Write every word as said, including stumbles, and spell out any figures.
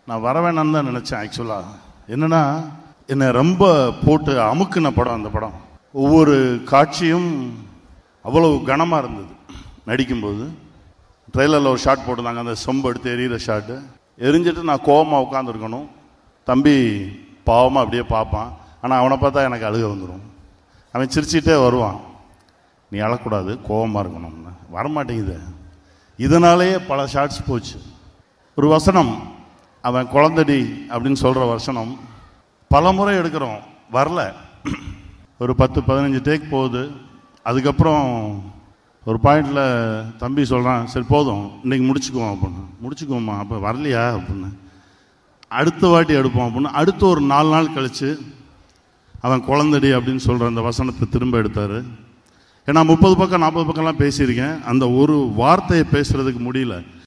நான் வர வேணான்னு தான் நினச்சேன். ஆக்சுவலாக என்னென்னா, என்னை ரொம்ப போட்டு அமுக்குன படம் அந்த படம். ஒவ்வொரு காட்சியும் அவ்வளவு கனமாக இருந்தது. நடிக்கும்போது ட்ரெய்லரில் ஒரு ஷாட் போட்டிருந்தாங்க, அந்த சொம்பு எடுத்து எரியிற ஷாட்டு. எரிஞ்சிட்டு நான் கோவமாக உட்காந்துருக்கணும். தம்பி பாவமாக அப்படியே பார்ப்பான். ஆனால் அவனை பார்த்தா எனக்கு அழுக வந்துடும். அவன் சிரிச்சிட்டே வருவான், நீ அழக்கூடாது, கோவமாக இருக்கணும்னு. வரமாட்டேங்குது. இதனாலேயே பல ஷார்ட்ஸ் போச்சு. ஒரு வசனம், அவன் குழந்தடி அப்படின்னு சொல்கிற வசனம் பல முறை எடுக்கிறோம், வரல. ஒரு பத்து பதினஞ்சு டேக் போகுது. அதுக்கப்புறம் ஒரு பாயிண்டில் தம்பி சொல்கிறான், சரி போதும் இன்றைக்கி முடிச்சுக்குவோம் அப்படின்னு. முடிச்சுக்குவோம்மா, அப்போ வரலையா அப்படின்னு. அடுத்த வாட்டி எடுப்போம் அப்படின்னு. அடுத்து ஒரு நாலு நாள் கழித்து அவன் குழந்தடி அப்படின்னு சொல்கிற அந்த வசனத்தை திரும்ப எடுத்தார். ஏன்னா முப்பது பக்கம் நாற்பது பக்கம்லாம் பேசியிருக்கேன், அந்த ஒரு வார்த்தையை பேசுகிறதுக்கு முடியல.